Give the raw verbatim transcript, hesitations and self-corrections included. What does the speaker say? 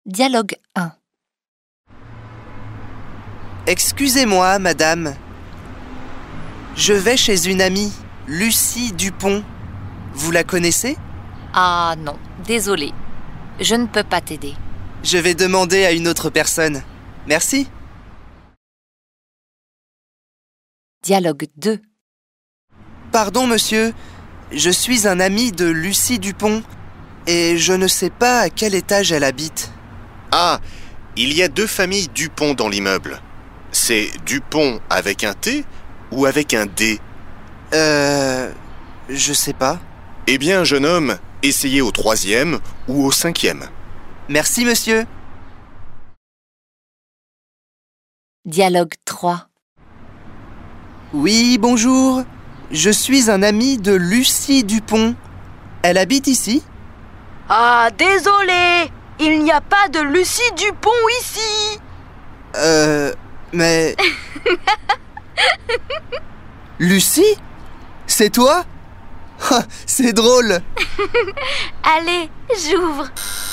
Dialogue un. Excusez-moi, madame. Je vais chez une amie, Lucie Dupont. Vous la connaissez ? Ah non, désolé. Je ne peux pas t'aider. Je vais demander à une autre personne. Merci. Dialogue deux. Pardon, monsieur. Je suis un ami de Lucie Dupont et je ne sais pas à quel étage elle habite. Ah, il y a deux familles Dupont dans l'immeuble. C'est Dupont avec un T ou avec un D ? Euh... Je sais pas. Eh bien, jeune homme, essayez au troisième ou au cinquième. Merci, monsieur. Dialogue trois. Oui, bonjour. Je suis un ami de Lucie Dupont. Elle habite ici ? Ah, désolé, il n'y a pas de Lucie Dupont ici. Euh... Mais... Lucie ? C'est toi ? Ah, c'est drôle. Allez, j'ouvre.